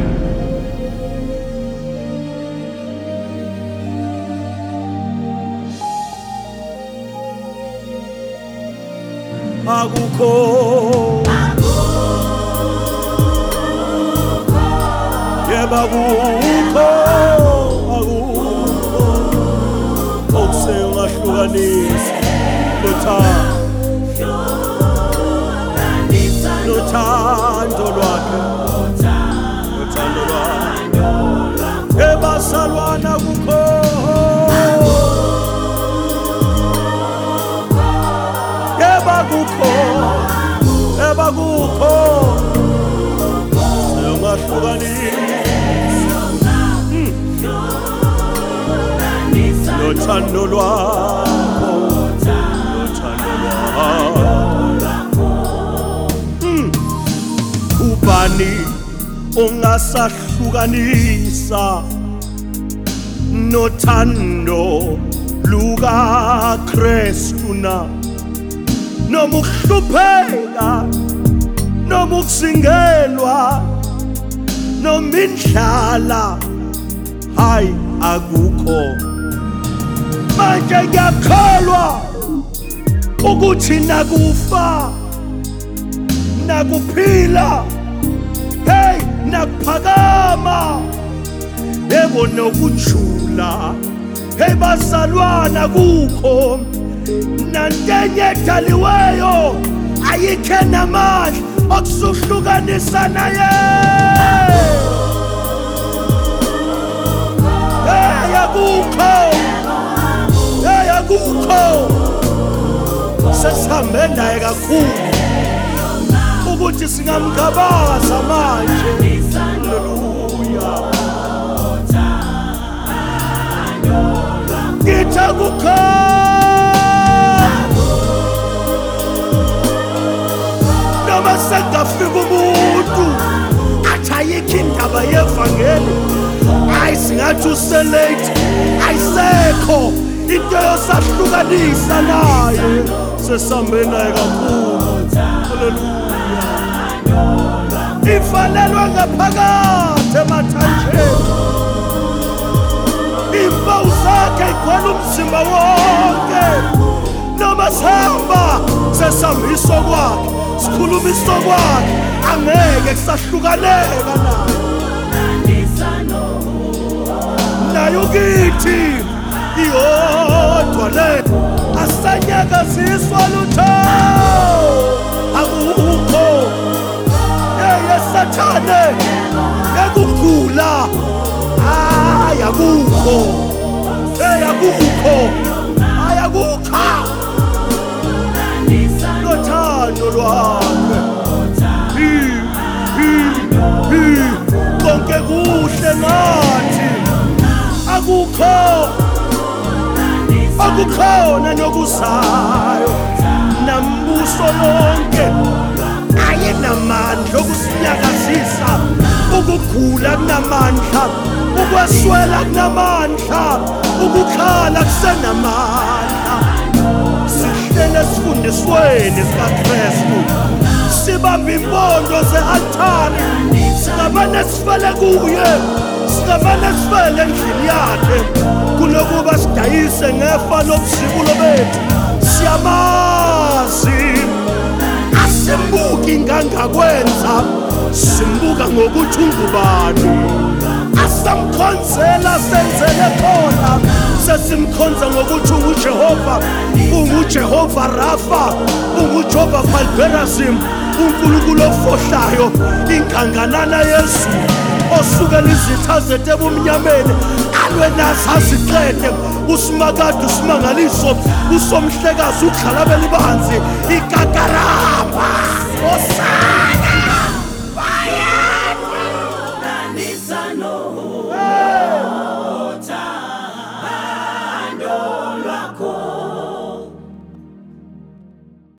akukho yeba akukho okusengahlukanisa nothando lwakhe ebazalwana akukho eba kukho sengahlukanisa nothando lwakho ubani ongasahlukanisa nothando luka Kristu na noma ukuhlupheka noma ukusingelwa noma indlala hayi akukho manje ngiyakholwa ukuthi nakufa nakuphila hey nakuphakama yebo nokujula hey bazalwana kukho nantenye edaliweyo ayikho namandla okusuhlukanisa naye akukho sesihambe naye kakhulu ukuthi singamgabaza manje haleluya ngithi akukho noma sekafika umuntu athi ayikho indaba yevangeli hayi singathi uselate ayisekho into yosahlukanisa naye sesambe naye kakhulu haleluya ivalelwa ngaphakathi emathanjeni impawu zakhe igcwele umzimba wonke noma sihamba sesambiso kwakhe sikhulumiso kwakhe angeke kusahlukaneka naye ukithi iyodwa le asanyakaziswa lutho akukho yesathane yakugula ayakukho ayakukho nothando lwakhe konke kuhle ngathi akukhona nokuzayo nambuso lonke ayenamandla okusinyakazisa ukugula kunamandla ukweswela kunamandla ukukhala kusenamandla sihlele esifundisweni sikaKristu sibamba impondo ze-althari singabane sifele kuye singabane sifele endlini yakhe kunokuba sidayise ngefa lobuzibulo bethu siyamazi asimbuki ngangakwenza simbuka ngokuthi ungubani asamkhonzela senzele khona sesimkhonza ngokuthi ungujehova ungujehova rafa ungujehova falberazim unkulunkulu ofohlayo inkanganana yezulu osukela izitha zethu ebumnyameni alwe nazo aziqede usimakade usimangaliso usomhlekazi ukudlalabela ibanzi ikakaramba